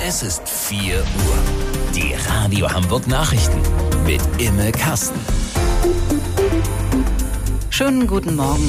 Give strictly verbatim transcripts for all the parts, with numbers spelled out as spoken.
Es ist vier Uhr. Die Radio Hamburg Nachrichten mit Imme Kasten. Schönen guten Morgen.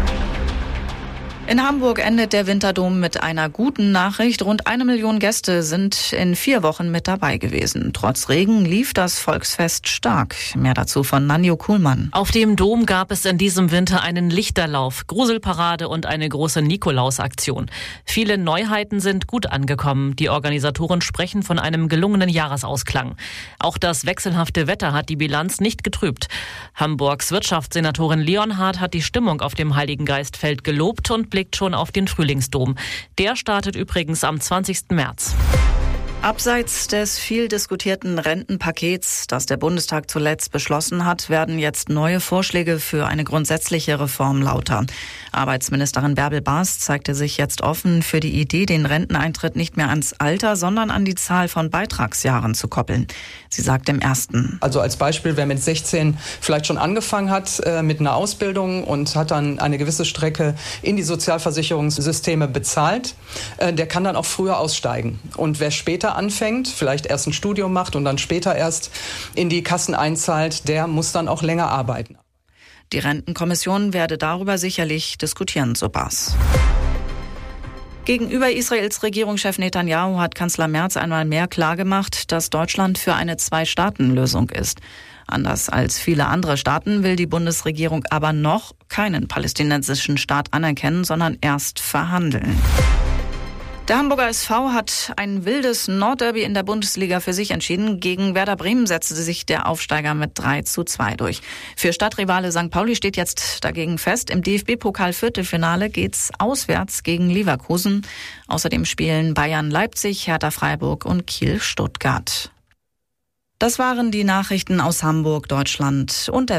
In Hamburg endet der Winterdom mit einer guten Nachricht. Rund eine Million Gäste sind in vier Wochen mit dabei gewesen. Trotz Regen lief das Volksfest stark. Mehr dazu von Nanjo Kuhlmann. Auf dem Dom gab es in diesem Winter einen Lichterlauf, Gruselparade und eine große Nikolausaktion. Viele Neuheiten sind gut angekommen. Die Organisatoren sprechen von einem gelungenen Jahresausklang. Auch das wechselhafte Wetter hat die Bilanz nicht getrübt. Hamburgs Wirtschaftssenatorin Leonhardt hat die Stimmung auf dem Heiligengeistfeld gelobt und blickt schon auf den Frühlingsdom. Der startet übrigens am zwanzigsten März. Abseits des viel diskutierten Rentenpakets, das der Bundestag zuletzt beschlossen hat, werden jetzt neue Vorschläge für eine grundsätzliche Reform lauter. Arbeitsministerin Bärbel Bas zeigte sich jetzt offen für die Idee, den Renteneintritt nicht mehr ans Alter, sondern an die Zahl von Beitragsjahren zu koppeln. Sie sagt im Ersten. Also als Beispiel, wer mit sechzehn vielleicht schon angefangen hat äh, mit einer Ausbildung und hat dann eine gewisse Strecke in die Sozialversicherungssysteme bezahlt, äh, der kann dann auch früher aussteigen. Und wer später anfängt, vielleicht erst ein Studium macht und dann später erst in die Kassen einzahlt, der muss dann auch länger arbeiten. Die Rentenkommission werde darüber sicherlich diskutieren, so Bas. Gegenüber Israels Regierungschef Netanyahu hat Kanzler Merz einmal mehr klargemacht, dass Deutschland für eine Zwei-Staaten-Lösung ist. Anders als viele andere Staaten will die Bundesregierung aber noch keinen palästinensischen Staat anerkennen, sondern erst verhandeln. Der Hamburger S V hat ein wildes Nordderby in der Bundesliga für sich entschieden. Gegen Werder Bremen setzte sich der Aufsteiger mit drei zu zwei durch. Für Stadtrivale Sankt Pauli steht jetzt dagegen fest, im D F B-Pokal-Viertelfinale geht's auswärts gegen Leverkusen. Außerdem spielen Bayern Leipzig, Hertha Freiburg und Kiel Stuttgart. Das waren die Nachrichten aus Hamburg, Deutschland und der